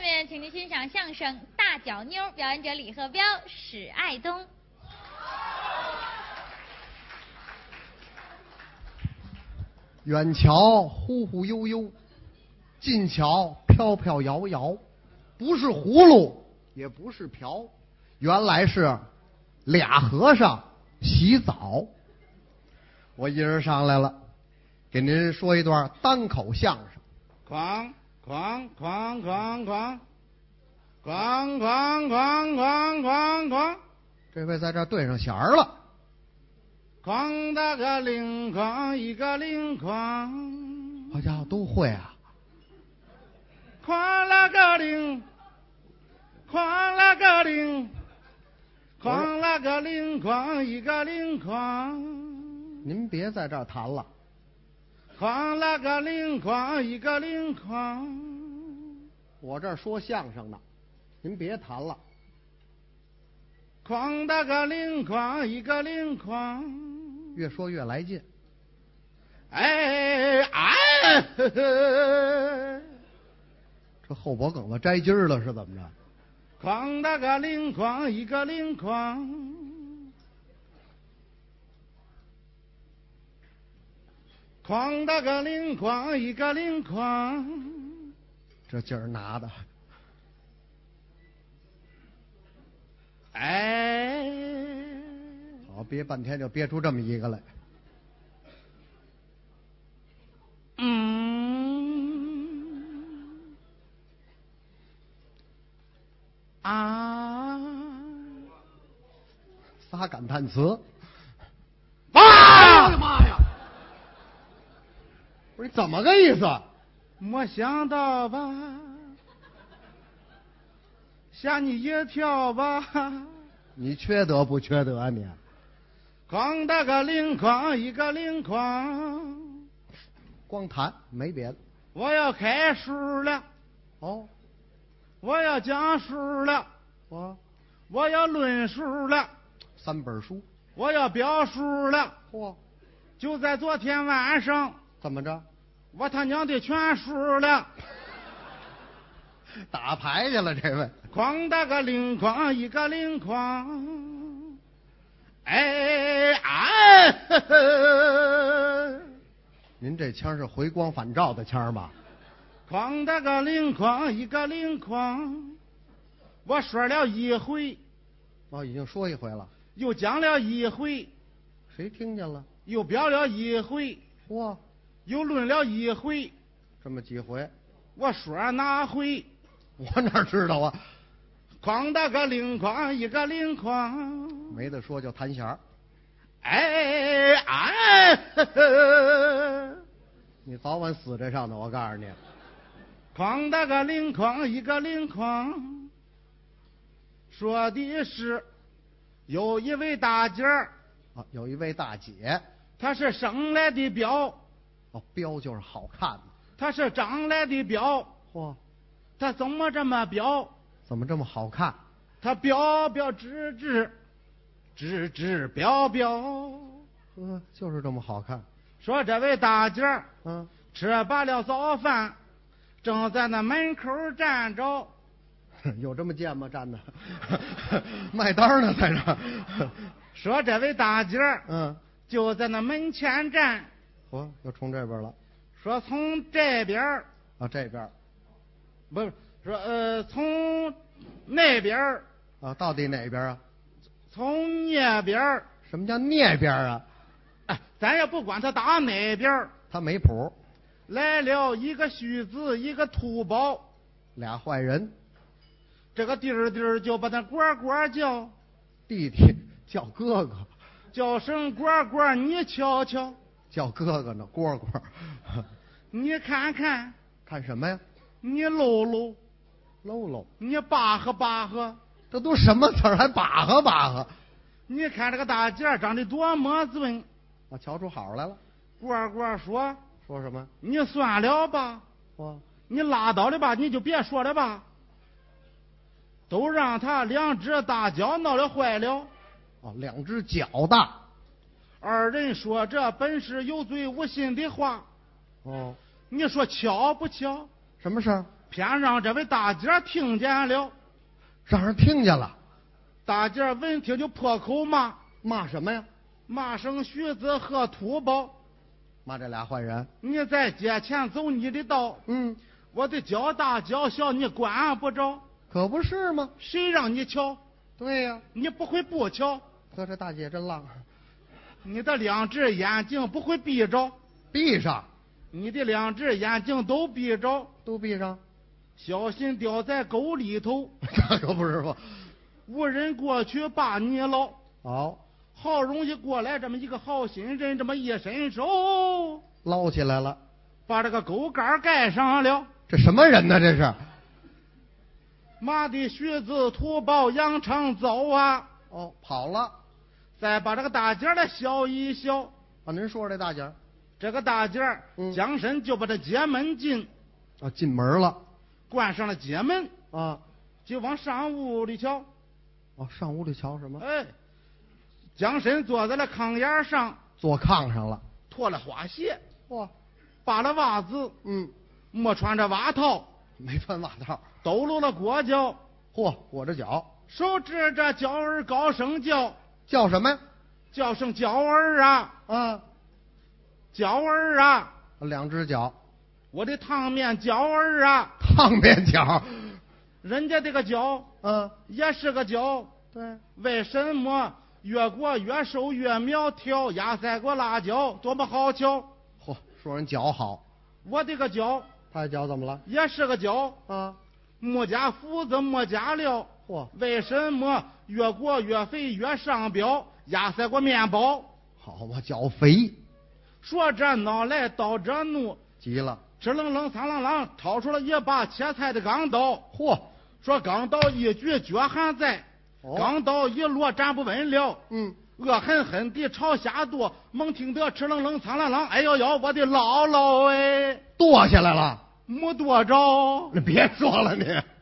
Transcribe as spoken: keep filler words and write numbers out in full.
面，请您欣赏相声《大脚妞》，表演者李鹤彪、史爱东。 远瞧忽忽悠悠，近瞧飘飘摇摇，不是葫芦，也不是瓢，原来是俩和尚洗澡。我一人上来了，给您说一段单口相声。 哐哐哐哐哐哐哐哐哐哐哐， 这回在这对上弦儿了。 哐哒个铃哐一个铃哐， 好家伙，都会啊！ 哐啦个铃，哐啦个铃，哐啦个铃哐一个铃哐。 您别在这儿弹了。 哐啦个铃哐一个铃哐， 我这儿说相声呢，您别弹了。 哐哒个铃哐一个铃哐， 越说越来劲。 哎哎，呵呵， 这后脖梗子摘筋儿了是怎么着？ 哐哒个铃哐一个铃哐，哐哒个铃哐一个铃哐， 这劲儿拿的。 哎， 好，憋半天就憋出这么一个来。 嗯啊， 仨感叹词。 爸， 我的妈呀！不是你怎么个意思？ 没想到吧，吓你一跳吧。 你缺德不缺德啊你？ 哐哒个铃哐一个铃哐， 光弹没别的。 我要开书了， 哦， 我要讲书了， 我我要论述了， 三本书。 我要表述了。 嚯， 就在昨天晚上， 怎么着？ 我他娘的全输了。 打牌去了这位。 哐哒个铃哐一个铃哐，哎哎，呵呵， 您这腔是回光返照的腔吧？ 哐哒个铃哐一个铃哐，我说了一回， 哦，已经说一回了。 又讲了一回， 谁听见了？ 又表了一回， 嚯， 又论了一回， 这么几回， 我说哪回？ 我哪知道啊？ 哐哒个铃哐一个铃哐， 没得说就弹弦儿。 哎哎，呵呵， 你早晚死这上头，我告诉你。 哐哒个铃哐一个铃哐，说的是有一位大姐儿， 啊，有一位大姐， 她是生来的标， 哦，标就是好看的。 她是长来的标， 嚯， 她怎么这么标？ 怎么这么好看？ 她标标直直，直直标标。 呵，就是这么好看。 说这位大姐儿， 嗯， 吃罢了早饭，正在那门口站着。 有这么贱吗？站的，卖单呢，在这儿。 说这位大姐儿， 嗯， 就在那门前站。 嚯，又冲这边了。 说从这边儿， 啊，这边不是说呃从那边儿， 啊，到底哪边啊？ 从那边儿， 什么叫那边啊？ 哎，咱也不管他打哪边儿， 他没谱。 来了一个须子，一个土包， 俩坏人。 这个弟儿弟儿就把他呱呱叫， 弟弟叫哥哥， 叫声呱呱，你瞧瞧， 叫哥哥呢，蝈蝈。 你看看， 看什么呀？ 你搂搂， 搂搂， 你巴呵巴呵， 这都什么词儿，还把呵把呵？ 你看这个大姐儿长得多么俊。 我瞧出好来了。 呱呱说， 说什么？ 你算了吧， 哇， 你拉倒了吧，你就别说了吧。都让他两只大脚闹了坏了。 哦，两只脚大。 二人说这本是有嘴无心的话。 哦， 你说巧不巧？ 什么事儿？ 偏让这位大姐听见了。 让人听见了。 大姐闻听就破口骂， 骂什么呀？ 骂声徐子和土包。 骂这俩坏人。 你在街前走你的道， 嗯， 我的叫大叫小你管不着。 可不是吗？ 谁让你瞧？ 对呀、 你不会不瞧。 可这大姐真浪。 你的两只眼睛不会闭着， 闭上。 你的两只眼睛都闭着， 都闭上。 小心掉在沟里头。 这可不是吗？ 无人过去把你捞。 好， 好容易过来这么一个好心人，这么一伸手捞起来了， 把这个沟盖盖上了。 这什么人呢？这是。 妈的徐子土包扬长走啊！ 哦，跑了。 再把这个大姐的笑一笑。 啊，您说这大姐。 这个大姐嗯将身就把这街门进。 啊，进门了。 关上了街门啊， 就往上屋里瞧。 哦，上屋里瞧什么？ 哎，将身坐在了炕沿上， 坐炕上了。 脱了花鞋， 嚯， 扒了袜子， 嗯， 没穿着袜套， 没穿袜套， 抖露了裹脚， 嚯，裹着脚， 手指着脚儿高声叫， 叫什么呀？ 叫声脚儿啊， 啊， 脚儿啊， 两只脚， 我的烫面脚儿啊， 烫面脚， 人家这个脚啊， 也是个脚， 对， 为什么越过越瘦越苗条？压塞过辣椒多么好瞧！ 嚯，说人脚好， 我的个脚他的脚怎么了？ 也是个脚， 啊， 没加麸子没加料， 嚯， 为什么越过越肥越上标？压塞过面包， 好嘛，脚肥， 说这恼来到这怒， 急了， 支棱棱苍啷啷掏出了一把切菜的钢刀， 嚯， 说钢刀一举脚还在， 哦钢刀一落站不稳了， 嗯， 恶狠狠地朝下剁，猛听得哧楞楞苍啷啷，哎呦呦，我的姥姥哎， 剁下来了， 没剁着。 你别说了你。